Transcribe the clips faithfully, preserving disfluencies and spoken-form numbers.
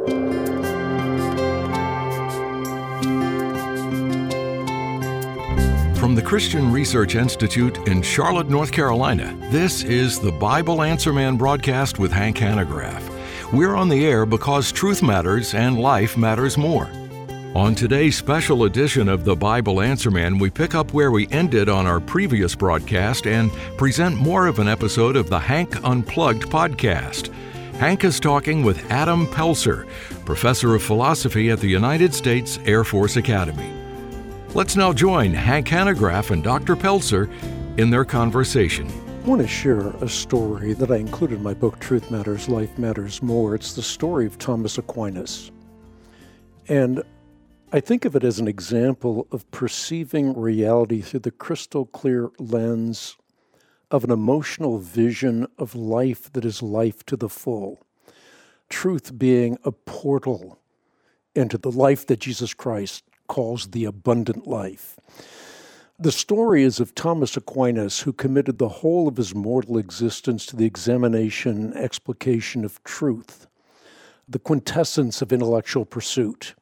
From the Christian Research Institute in Charlotte, North Carolina, this is the Bible Answer Man broadcast with Hank Hanegraaff. We're on the air because truth matters and life matters more. On today's special edition of the Bible Answer Man, we pick up where we ended on our previous broadcast and present more of an episode of the Hank Unplugged podcast. Hank is talking with Adam Pelzer, professor of philosophy at the United States Air Force Academy. Let's now join Hank Hanegraaff and Doctor Pelzer in their conversation. I want to share a story that I included in my book, Truth Matters, Life Matters More. It's the story of Thomas Aquinas. And I think of it as an example of perceiving reality through the crystal clear lens of an emotional vision of life that is life to the full. Truth being a portal into the life that Jesus Christ calls the abundant life. The story is of Thomas Aquinas, who committed the whole of his mortal existence to the examination and explication of truth, the quintessence of intellectual pursuit.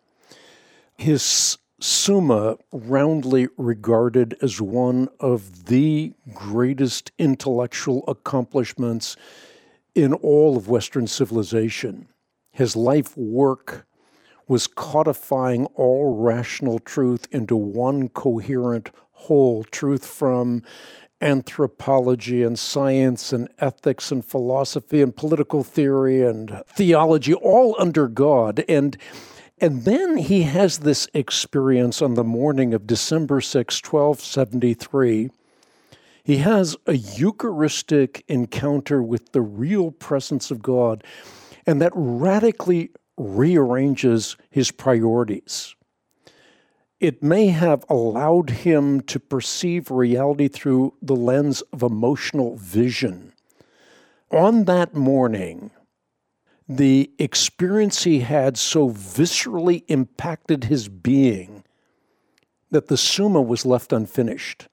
His Summa, roundly regarded as one of the greatest intellectual accomplishments in all of Western civilization. His life work was codifying all rational truth into one coherent whole, truth from anthropology and science and ethics and philosophy and political theory and theology, all under God. And, and then he has this experience on the morning of December sixth, twelve seventy-three. He has a Eucharistic encounter with the real presence of God, and that radically rearranges his priorities. It may have allowed him to perceive reality through the lens of emotional vision. On that morning, the experience he had so viscerally impacted his being that the Summa was left unfinished.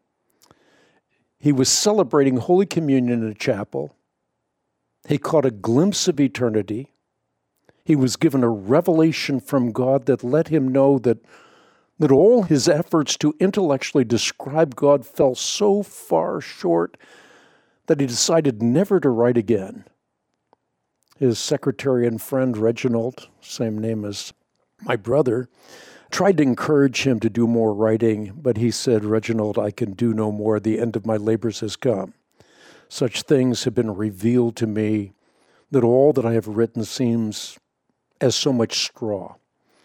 He was celebrating Holy Communion in a chapel. He caught a glimpse of eternity. He was given a revelation from God that let him know that, that all his efforts to intellectually describe God fell so far short that he decided never to write again. His secretary and friend, Reginald, same name as my brother, tried to encourage him to do more writing, but he said, "Reginald, I can do no more. The end of my labors has come. Such things have been revealed to me that all that I have written seems as so much straw."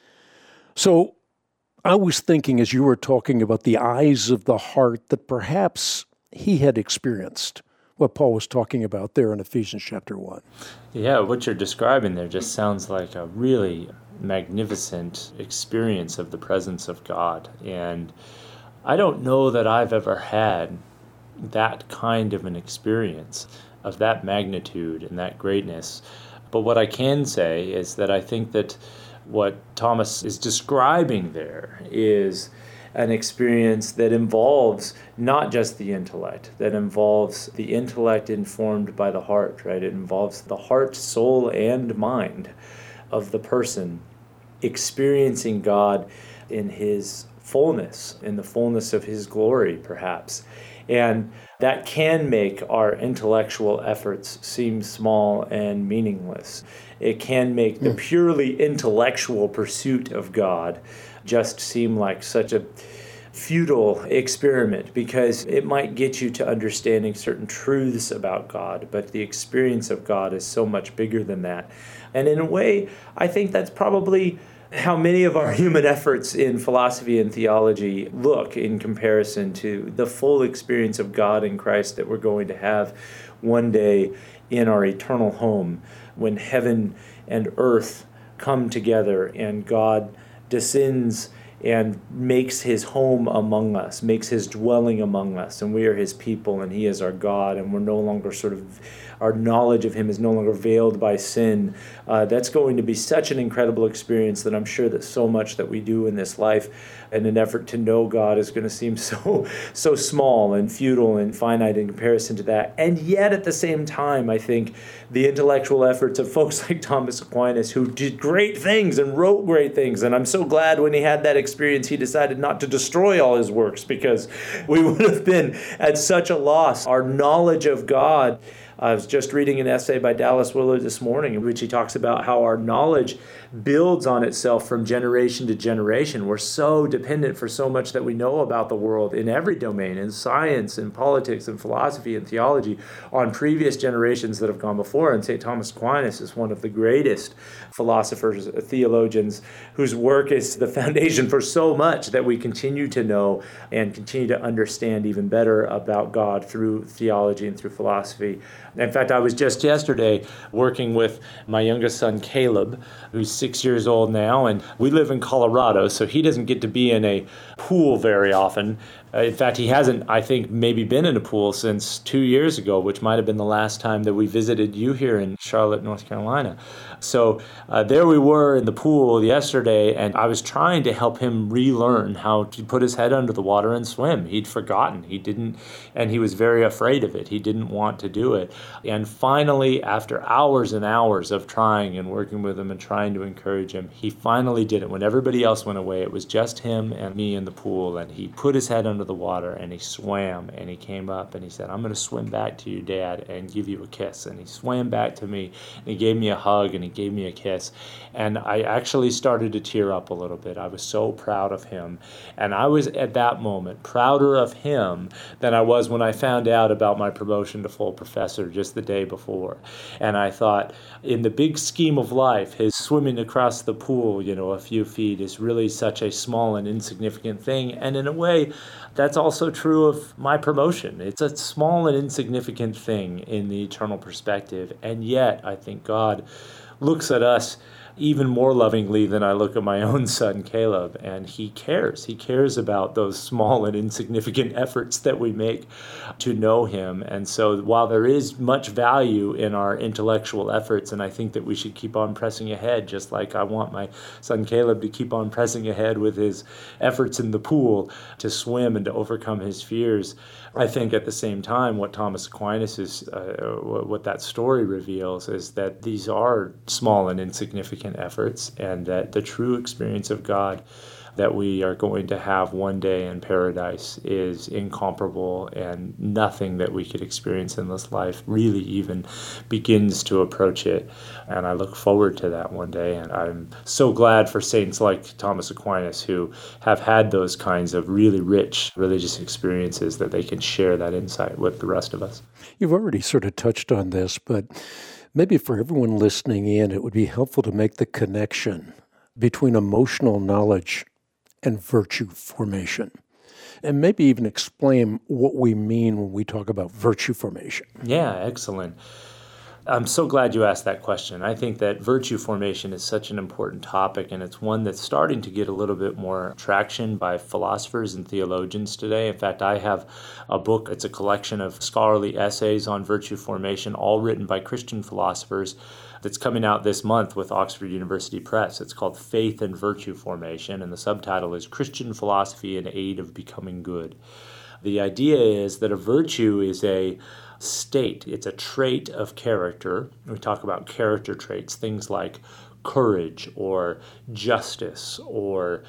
So I was thinking, as you were talking about the eyes of the heart, that perhaps he had experienced what Paul was talking about there in Ephesians chapter one. Yeah, what you're describing there just sounds like a really magnificent experience of the presence of God. And I don't know that I've ever had that kind of an experience of that magnitude and that greatness. But what I can say is that I think that what Thomas is describing there is an experience that involves not just the intellect, that involves the intellect informed by the heart, right? It involves the heart, soul, and mind of the person experiencing God in his fullness, in the fullness of his glory, perhaps. And that can make our intellectual efforts seem small and meaningless. It can make the purely intellectual pursuit of God just seem like such a futile experiment, because it might get you to understanding certain truths about God, but the experience of God is so much bigger than that. And in a way, I think that's probably how many of our human efforts in philosophy and theology look in comparison to the full experience of God in Christ that we're going to have one day in our eternal home, when heaven and earth come together and God descends and makes his home among us, makes his dwelling among us, and we are his people, and he is our God, and we're no longer sort of, our knowledge of him is no longer veiled by sin. Uh, that's going to be such an incredible experience that I'm sure that so much that we do in this life in an effort to know God is going to seem so so small and futile and finite in comparison to that. And yet at the same time, I think the intellectual efforts of folks like Thomas Aquinas, who did great things and wrote great things, and I'm so glad when he had that experience, he decided not to destroy all his works, because we would have been at such a loss. Our knowledge of God, I was just reading an essay by Dallas Willard this morning in which he talks about how our knowledge builds on itself from generation to generation. We're so dependent for so much that we know about the world in every domain, in science, in politics, in philosophy, and theology, on previous generations that have gone before. And Saint Thomas Aquinas is one of the greatest philosophers, theologians, whose work is the foundation for so much that we continue to know and continue to understand even better about God through theology and through philosophy. In fact, I was just yesterday working with my youngest son, Caleb, who's six years old now, and we live in Colorado, so he doesn't get to be in a pool very often. Uh, in fact, he hasn't, I think, maybe been in a pool since two years ago, which might have been the last time that we visited you here in Charlotte, North Carolina. So uh, there we were in the pool yesterday, and I was trying to help him relearn how to put his head under the water and swim. He'd forgotten. He didn't, and he was very afraid of it. He didn't want to do it. And finally, after hours and hours of trying and working with him and trying to encourage him, he finally did it. When everybody else went away, it was just him and me in the pool, and he put his head under the water and he swam, and he came up and he said, "I'm going to swim back to you, Dad, and give you a kiss." And he swam back to me and he gave me a hug and he gave me a kiss. And I actually started to tear up a little bit. I was so proud of him. And I was at that moment prouder of him than I was when I found out about my promotion to full professor just the day before. And I thought, in the big scheme of life, his swimming across the pool, you know, a few feet is really such a small and insignificant thing. And in a way, that's also true of my promotion. It's a small and insignificant thing in the eternal perspective. And yet, I think God looks at us even more lovingly than I look at my own son, Caleb, and he cares. He cares about those small and insignificant efforts that we make to know him. And so while there is much value in our intellectual efforts, and I think that we should keep on pressing ahead, just like I want my son Caleb to keep on pressing ahead with his efforts in the pool to swim and to overcome his fears, I think at the same time what Thomas Aquinas is, uh, what that story reveals is that these are small and insignificant efforts, and that the true experience of God that we are going to have one day in paradise is incomparable, and nothing that we could experience in this life really even begins to approach it. And I look forward to that one day, and I'm so glad for saints like Thomas Aquinas who have had those kinds of really rich religious experiences that they can share that insight with the rest of us. You've already sort of touched on this, but maybe for everyone listening in, it would be helpful to make the connection between emotional knowledge and virtue formation, and maybe even explain what we mean when we talk about virtue formation. Yeah, excellent. I'm so glad you asked that question. I think that virtue formation is such an important topic, and it's one that's starting to get a little bit more traction by philosophers and theologians today. In fact, I have a book. It's a collection of scholarly essays on virtue formation, all written by Christian philosophers, that's coming out this month with Oxford University Press. It's called Faith and Virtue Formation, and the subtitle is Christian Philosophy in Aid of Becoming Good. The idea is that a virtue is a state, it's a trait of character. We talk about character traits, things like courage or justice or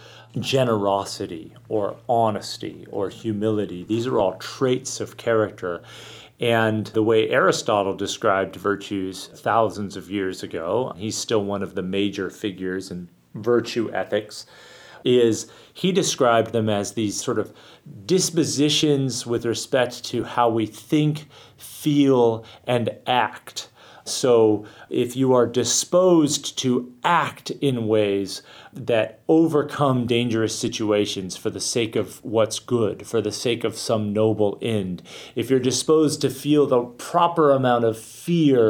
generosity or honesty or humility. These are all traits of character. And the way Aristotle described virtues thousands of years ago, he's still one of the major figures in virtue ethics, is he described them as these sort of dispositions with respect to how we think, feel, and act. So if you are disposed to act in ways that overcome dangerous situations for the sake of what's good, for the sake of some noble end, if you're disposed to feel the proper amount of fear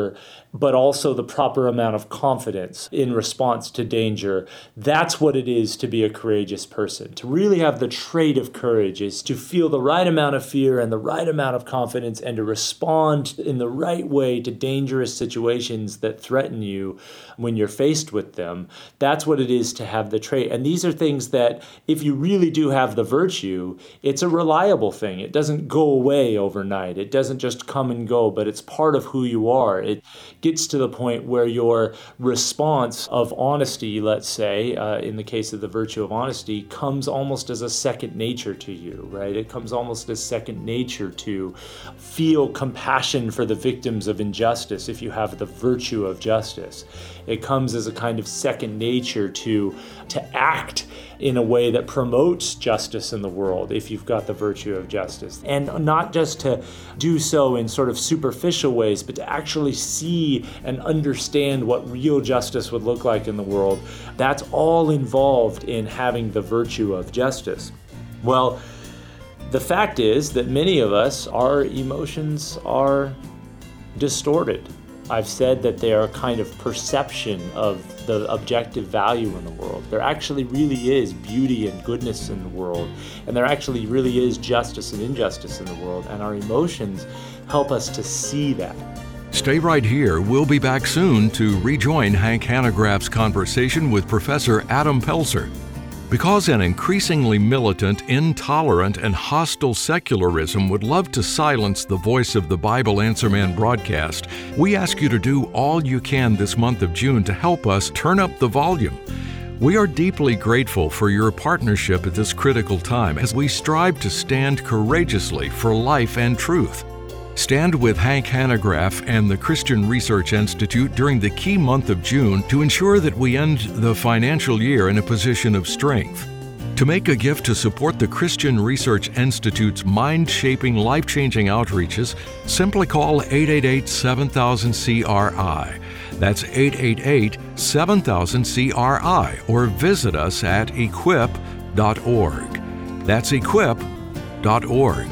but also the proper amount of confidence in response to danger. That's what it is to be a courageous person. To really have the trait of courage is to feel the right amount of fear and the right amount of confidence and to respond in the right way to dangerous situations that threaten you when you're faced with them. That's what it is to have the trait. And these are things that if you really do have the virtue, it's a reliable thing. It doesn't go away overnight. It doesn't just come and go, but it's part of who you are. It gets to the point where your response of honesty, let's say, uh, in the case of the virtue of honesty, comes almost as a second nature to you, right? It comes almost as second nature to feel compassion for the victims of injustice if you have the virtue of justice. It comes as a kind of second nature to, to act in a way that promotes justice in the world if you've got the virtue of justice. And not just to do so in sort of superficial ways, but to actually see and understand what real justice would look like in the world. That's all involved in having the virtue of justice. Well, the fact is that many of us, our emotions are distorted. I've said that they are a kind of perception of the objective value in the world. There actually really is beauty and goodness in the world, and there actually really is justice and injustice in the world, and our emotions help us to see that. Stay right here. We'll be back soon to rejoin Hank Hanegraaff's conversation with Professor Adam Pelzer. Because an increasingly militant, intolerant, and hostile secularism would love to silence the voice of the Bible Answer Man broadcast, we ask you to do all you can this month of June to help us turn up the volume. We are deeply grateful for your partnership at this critical time as we strive to stand courageously for life and truth. Stand with Hank Hanegraaff and the Christian Research Institute during the key month of June to ensure that we end the financial year in a position of strength. To make a gift to support the Christian Research Institute's mind-shaping, life-changing outreaches, simply call eight eight eight, seven thousand, C R I. That's eight eight eight, seven thousand, C R I, or visit us at equip dot org. That's equip dot org.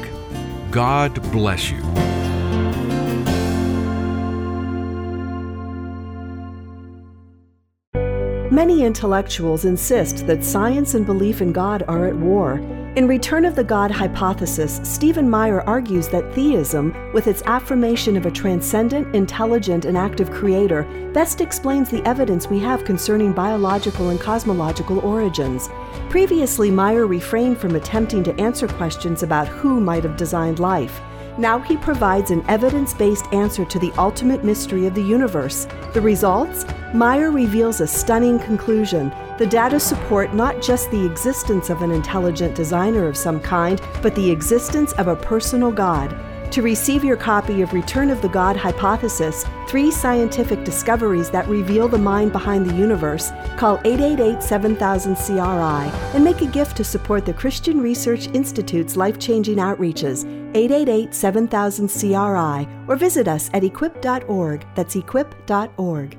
God bless you. Many intellectuals insist that science and belief in God are at war. In Return of the God Hypothesis, Stephen Meyer argues that theism, with its affirmation of a transcendent, intelligent, and active creator, best explains the evidence we have concerning biological and cosmological origins. Previously, Meyer refrained from attempting to answer questions about who might have designed life. Now he provides an evidence-based answer to the ultimate mystery of the universe. The results? Meyer reveals a stunning conclusion. The data support not just the existence of an intelligent designer of some kind, but the existence of a personal God. To receive your copy of Return of the God Hypothesis, three scientific discoveries that reveal the mind behind the universe, call eight eight eight, seven thousand, C R I and make a gift to support the Christian Research Institute's life-changing outreaches, eight eight eight, seven thousand, C R I, or visit us at equip dot org. That's equip dot org.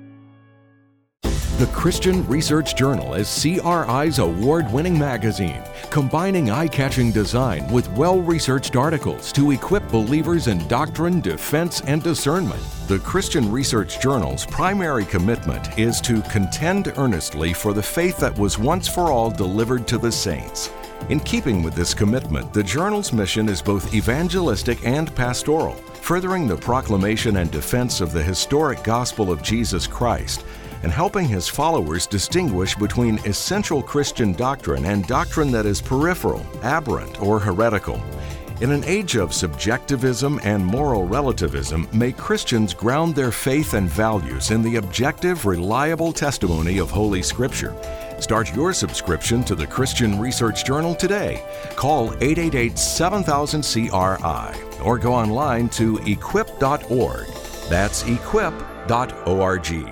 The Christian Research Journal is C R I's award-winning magazine, combining eye-catching design with well-researched articles to equip believers in doctrine, defense, and discernment. The Christian Research Journal's primary commitment is to contend earnestly for the faith that was once for all delivered to the saints. In keeping with this commitment, the journal's mission is both evangelistic and pastoral, furthering the proclamation and defense of the historic gospel of Jesus Christ, and helping his followers distinguish between essential Christian doctrine and doctrine that is peripheral, aberrant, or heretical. In an age of subjectivism and moral relativism, may Christians ground their faith and values in the objective, reliable testimony of Holy Scripture. Start your subscription to the Christian Research Journal today. Call eight eight eight, seven thousand, C R I or go online to equip dot org. That's equip dot org.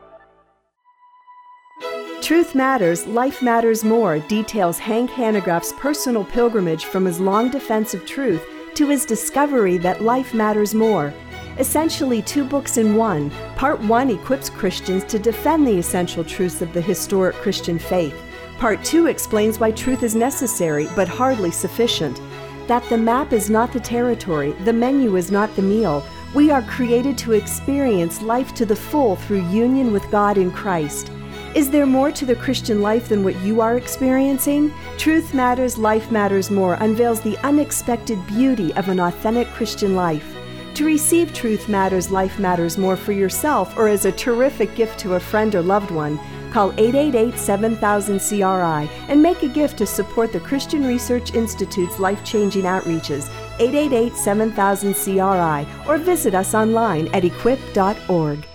Truth Matters, Life Matters More details Hank Hanegraaff's personal pilgrimage from his long defense of truth to his discovery that life matters more. Essentially two books in one, Part one equips Christians to defend the essential truths of the historic Christian faith. Part two explains why truth is necessary but hardly sufficient. That the map is not the territory, the menu is not the meal, We are created to experience life to the full through union with God in Christ. Is there more to the Christian life than what you are experiencing? Truth Matters, Life Matters More unveils the unexpected beauty of an authentic Christian life. To receive Truth Matters, Life Matters More for yourself or as a terrific gift to a friend or loved one, call eight eight eight, seven thousand, C R I and make a gift to support the Christian Research Institute's life-changing outreaches, eight eight eight, seven thousand, C R I, or visit us online at equip dot org.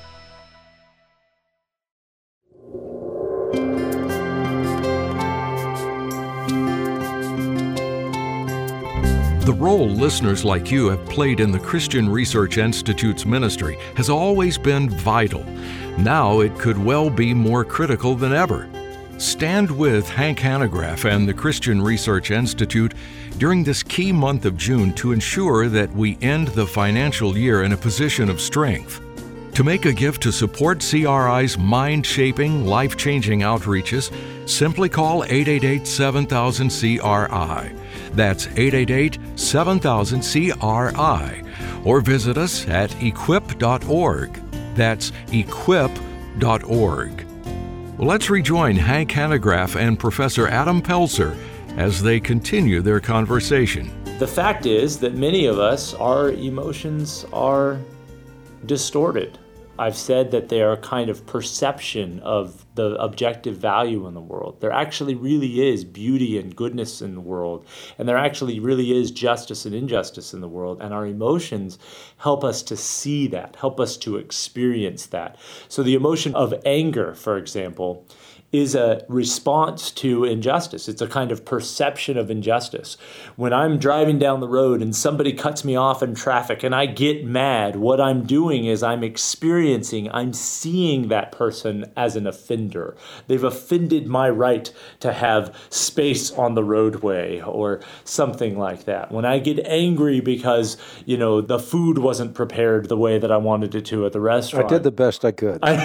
The role listeners like you have played in the Christian Research Institute's ministry has always been vital. Now it could well be more critical than ever. Stand with Hank Hanegraaff and the Christian Research Institute during this key month of June to ensure that we end the financial year in a position of strength. To make a gift to support C R I's mind-shaping, life-changing outreaches, simply call eight eight eight, seven thousand, C R I. That's eight eight eight, seven thousand, C R I. Or visit us at equip dot org. That's equip dot org. Well, let's rejoin Hank Hanegraaff and Professor Adam Pelzer as they continue their conversation. The fact is that many of us, our emotions are distorted. I've said that they are a kind of perception of the objective value in the world. There actually really is beauty and goodness in the world, and there actually really is justice and injustice in the world, and our emotions help us to see that, help us to experience that. So the emotion of anger, for example, is a response to injustice. It's a kind of perception of injustice. When I'm driving down the road and somebody cuts me off in traffic and I get mad, what I'm doing is I'm experiencing, I'm seeing that person as an offender. They've offended my right to have space on the roadway or something like that. When I get angry because, you know, the food wasn't prepared the way that I wanted it to at the restaurant. I did the best I could. At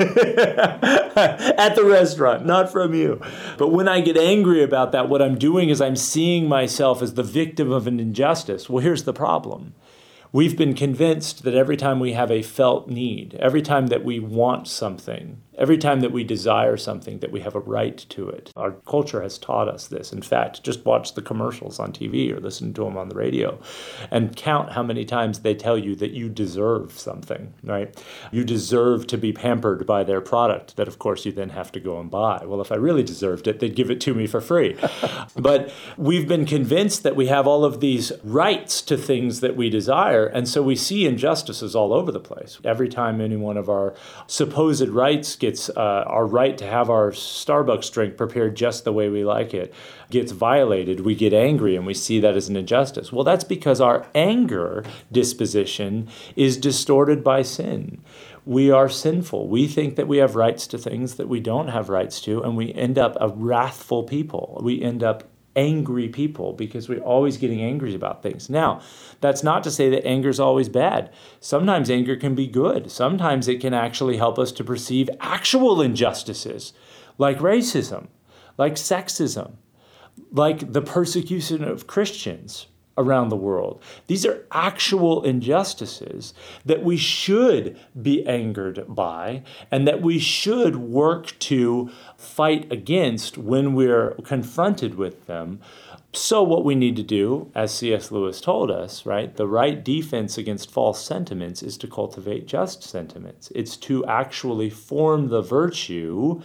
the restaurant. Not from you. But when I get angry about that, what I'm doing is I'm seeing myself as the victim of an injustice. Well, here's the problem. We've been convinced that every time we have a felt need, every time that we want something, every time that we desire something, that we have a right to it. Our culture has taught us this. In fact, just watch the commercials on T V or listen to them on the radio and count how many times they tell you that you deserve something, right? You deserve to be pampered by their product that, of course, you then have to go and buy. Well, if I really deserved it, they'd give it to me for free. But we've been convinced that we have all of these rights to things that we desire, and so we see injustices all over the place. Every time any one of our supposed rights gets uh, our right to have our Starbucks drink prepared just the way we like it gets violated, we get angry and we see that as an injustice. Well, that's because our anger disposition is distorted by sin. We are sinful. We think that we have rights to things that we don't have rights to, and we end up a wrathful people. We end up angry people because we're always getting angry about things. Now, that's not to say that anger is always bad. Sometimes anger can be good. Sometimes it can actually help us to perceive actual injustices like racism, like sexism, like the persecution of Christians around the world. These are actual injustices that we should be angered by and that we should work to fight against when we're confronted with them. So what we need to do, as C S Lewis told us, right, the right defense against false sentiments is to cultivate just sentiments. It's to actually form the virtue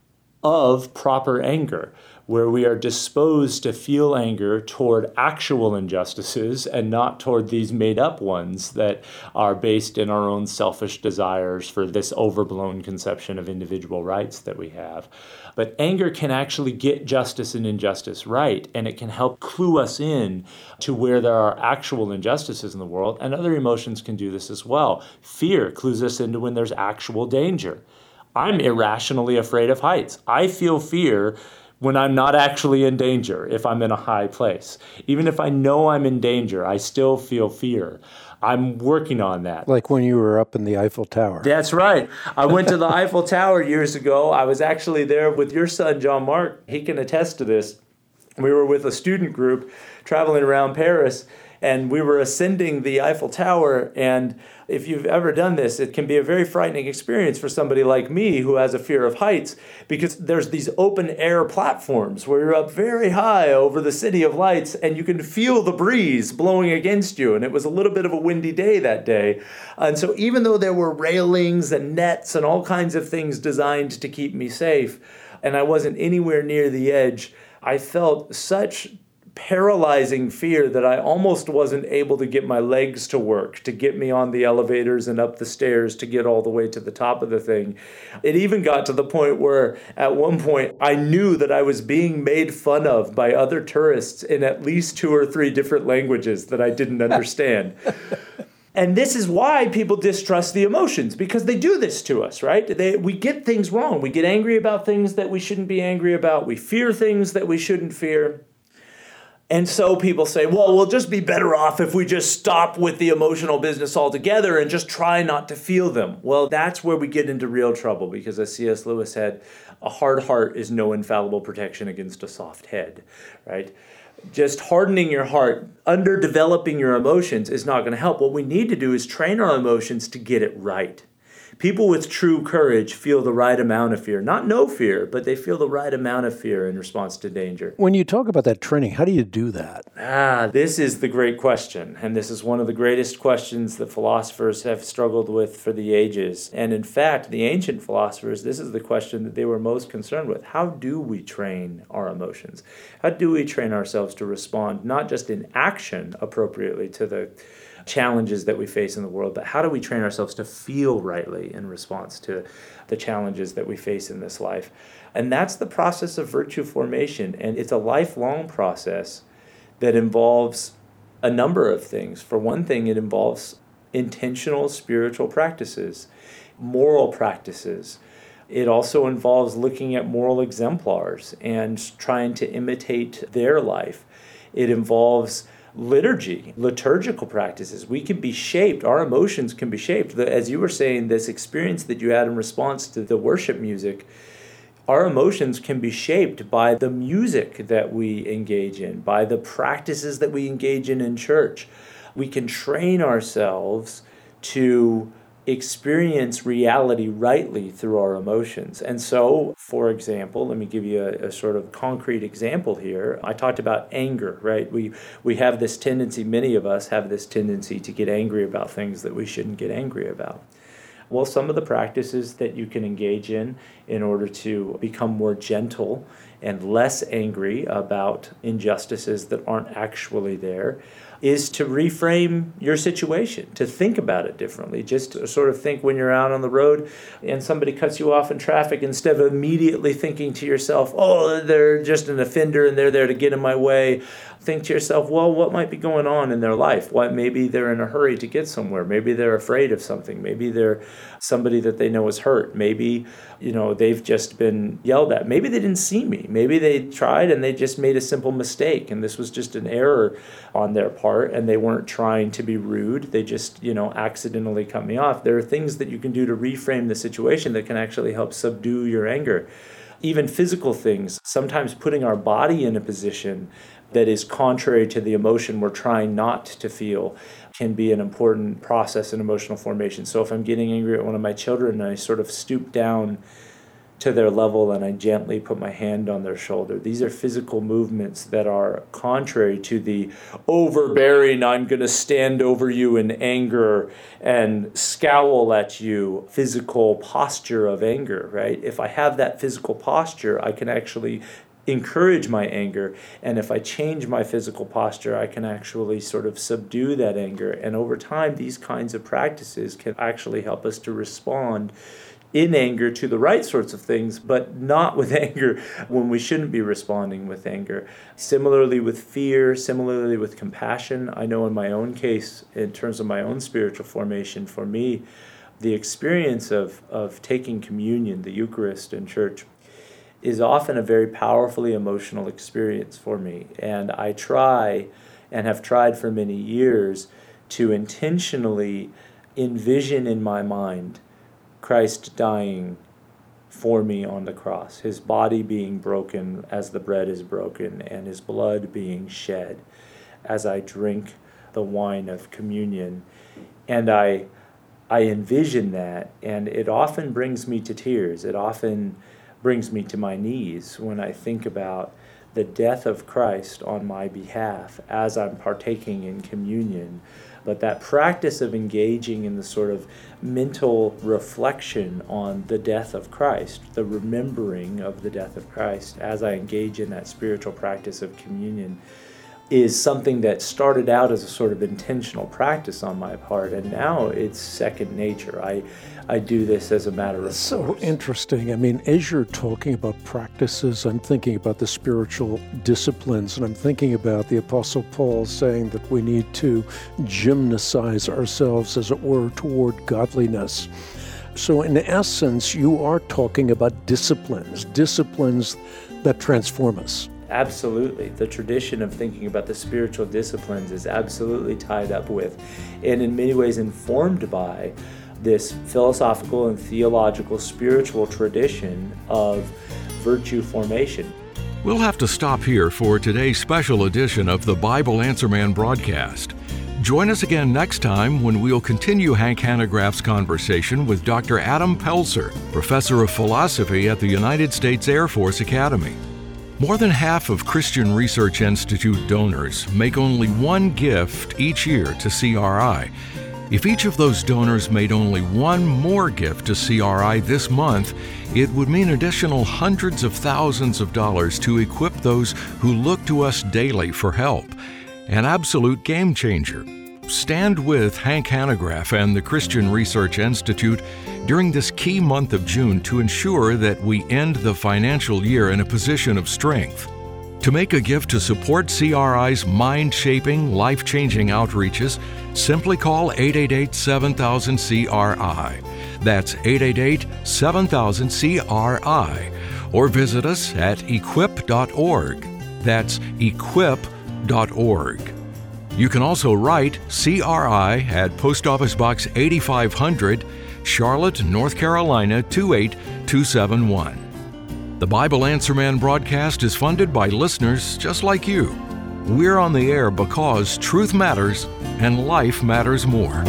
of proper anger, where we are disposed to feel anger toward actual injustices and not toward these made-up ones that are based in our own selfish desires for this overblown conception of individual rights that we have. But anger can actually get justice and injustice right, and it can help clue us in to where there are actual injustices in the world, and other emotions can do this as well. Fear clues us into when there's actual danger. I'm irrationally afraid of heights. I feel fear when I'm not actually in danger, if I'm in a high place. Even if I know I'm in danger, I still feel fear. I'm working on that. Like when you were up in the Eiffel Tower. That's right. I went to the Eiffel Tower years ago. I was actually there with your son, John Mark. He can attest to this. We were with a student group traveling around Paris, And we were ascending the Eiffel Tower, and if you've ever done this, it can be a very frightening experience for somebody like me who has a fear of heights, because there's these open air platforms where you're up very high over the city of lights and you can feel the breeze blowing against you. And it was a little bit of a windy day that day. And so even though there were railings and nets and all kinds of things designed to keep me safe, and I wasn't anywhere near the edge, I felt such paralyzing fear that I almost wasn't able to get my legs to work, to get me on the elevators and up the stairs to get all the way to the top of the thing. It even got to the point where at one point I knew that I was being made fun of by other tourists in at least two or three different languages that I didn't understand. And this is why people distrust the emotions, because they do this to us, right? They, we get things wrong. We get angry about things that we shouldn't be angry about. We fear things that we shouldn't fear. And so people say, well, we'll just be better off if we just stop with the emotional business altogether and just try not to feel them. Well, that's where we get into real trouble, because as C S Lewis said, a hard heart is no infallible protection against a soft head, right? Just hardening your heart, underdeveloping your emotions is not going to help. What we need to do is train our emotions to get it right. People with true courage feel the right amount of fear. Not no fear, but they feel the right amount of fear in response to danger. When you talk about that training, how do you do that? Ah, this is the great question. And this is one of the greatest questions that philosophers have struggled with for the ages. And in fact, the ancient philosophers, this is the question that they were most concerned with. How do we train our emotions? How do we train ourselves to respond, not just in action appropriately to the challenges that we face in the world, but how do we train ourselves to feel rightly in response to the challenges that we face in this life? And that's the process of virtue formation. And it's a lifelong process that involves a number of things. For one thing, it involves intentional spiritual practices, moral practices. It also involves looking at moral exemplars and trying to imitate their life. It involves liturgy, liturgical practices. We can be shaped, our emotions can be shaped. As you were saying, this experience that you had in response to the worship music, our emotions can be shaped by the music that we engage in, by the practices that we engage in in church. We can train ourselves to experience reality rightly through our emotions. And so, for example, let me give you a, a sort of concrete example here. I talked about anger, right? We we have this tendency, many of us have this tendency to get angry about things that we shouldn't get angry about. Well, some of the practices that you can engage in in order to become more gentle and less angry about injustices that aren't actually there is to reframe your situation, to think about it differently. Just to sort of think when you're out on the road and somebody cuts you off in traffic, instead of immediately thinking to yourself, oh, they're just an offender and they're there to get in my way, think to yourself, well, what might be going on in their life? Why, maybe they're in a hurry to get somewhere. Maybe they're afraid of something. Maybe they're somebody that they know is hurt. Maybe, you know, they've just been yelled at. Maybe they didn't see me. Maybe they tried and they just made a simple mistake and this was just an error on their part and they weren't trying to be rude. They just, you know, accidentally cut me off. There are things that you can do to reframe the situation that can actually help subdue your anger. Even physical things, sometimes putting our body in a position that is contrary to the emotion we're trying not to feel can be an important process in emotional formation. So if I'm getting angry at one of my children, I sort of stoop down to their level and I gently put my hand on their shoulder. These are physical movements that are contrary to the overbearing, I'm going to stand over you in anger and scowl at you, physical posture of anger, right? If I have that physical posture, I can actually encourage my anger, and if I change my physical posture, I can actually sort of subdue that anger. And over time, these kinds of practices can actually help us to respond in anger to the right sorts of things, but not with anger when we shouldn't be responding with anger. Similarly with fear, similarly with compassion. I know in my own case, in terms of my own spiritual formation, for me, the experience of, of taking communion, the Eucharist in church, is often a very powerfully emotional experience for me. And I try, and have tried for many years, to intentionally envision in my mind Christ dying for me on the cross, his body being broken as the bread is broken, and his blood being shed as I drink the wine of communion. And I I envision that, and it often brings me to tears. It often brings me to my knees when I think about the death of Christ on my behalf as I'm partaking in communion. But that practice of engaging in the sort of mental reflection on the death of Christ, the remembering of the death of Christ as I engage in that spiritual practice of communion, is something that started out as a sort of intentional practice on my part, and now it's second nature. I I do this as a matter of That's course. So interesting. I mean, as you're talking about practices, I'm thinking about the spiritual disciplines, and I'm thinking about the Apostle Paul saying that we need to gymnasize ourselves, as it were, toward godliness. So in essence, you are talking about disciplines, disciplines that transform us. Absolutely. The tradition of thinking about the spiritual disciplines is absolutely tied up with, and in many ways informed by, this philosophical and theological spiritual tradition of virtue formation. We'll have to stop here for today's special edition of the Bible Answer Man broadcast. Join us again next time when we'll continue Hank Hanegraaff's conversation with Doctor Adam Pelzer, professor of philosophy at the United States Air Force Academy. More than half of Christian Research Institute donors make only one gift each year to C R I. If each of those donors made only one more gift to C R I this month, it would mean additional hundreds of thousands of dollars to equip those who look to us daily for help. An absolute game changer. Stand with Hank Hanegraaff and the Christian Research Institute during this key month of June to ensure that we end the financial year in a position of strength. To make a gift to support C R I's mind-shaping, life-changing outreaches, simply call eight eight eight, seven thousand, C R I. That's eight eight eight, seven thousand, C R I. Or visit us at equip dot org. That's equip dot org. You can also write C R I at Post Office Box eighty-five hundred, Charlotte, North Carolina two eight two seven one. The Bible Answer Man broadcast is funded by listeners just like you. We're on the air because truth matters and life matters more.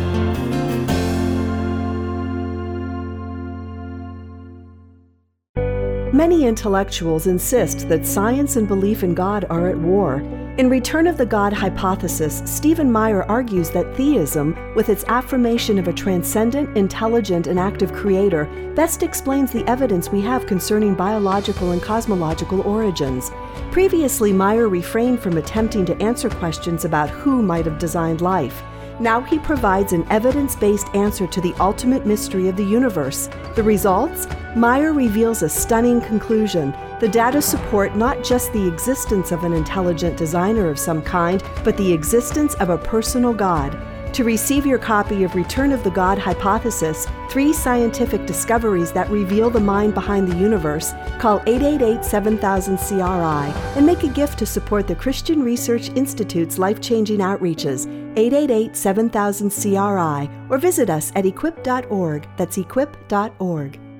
Many intellectuals insist that science and belief in God are at war. In Return of the God Hypothesis, Stephen Meyer argues that theism, with its affirmation of a transcendent, intelligent, and active creator, best explains the evidence we have concerning biological and cosmological origins. Previously, Meyer refrained from attempting to answer questions about who might have designed life. Now he provides an evidence-based answer to the ultimate mystery of the universe. The results? Meyer reveals a stunning conclusion. The data support not just the existence of an intelligent designer of some kind, but the existence of a personal God. To receive your copy of Return of the God Hypothesis, three scientific discoveries that reveal the mind behind the universe, call eight eight eight, seven thousand, C R I and make a gift to support the Christian Research Institute's life-changing outreaches, eight eight eight, seven thousand, C R I, or visit us at equip dot org. That's equip dot org.